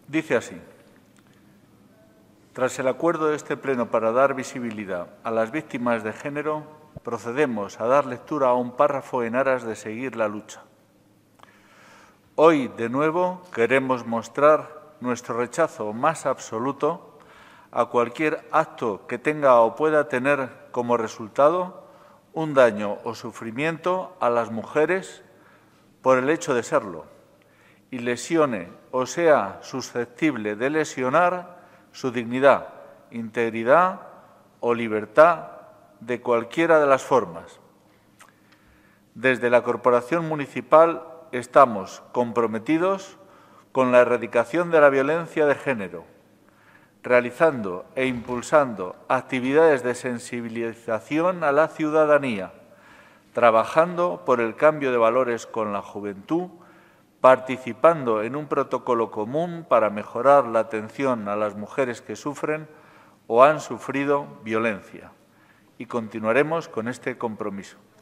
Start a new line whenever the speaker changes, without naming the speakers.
Dice así: tras el acuerdo de este Pleno para dar visibilidad a las víctimas de género, procedemos a dar lectura a un párrafo en aras de seguir la lucha. Hoy, de nuevo, queremos mostrar nuestro rechazo más absoluto a cualquier acto que tenga o pueda tener como resultado un daño o sufrimiento a las mujeres por el hecho de serlo y lesione o sea susceptible de lesionar su dignidad, integridad o libertad de cualquiera de las formas. Desde la Corporación Municipal estamos comprometidos con la erradicación de la violencia de género, realizando e impulsando actividades de sensibilización a la ciudadanía, trabajando por el cambio de valores con la juventud, participando en un protocolo común para mejorar la atención a las mujeres que sufren o han sufrido violencia. Y continuaremos con este compromiso.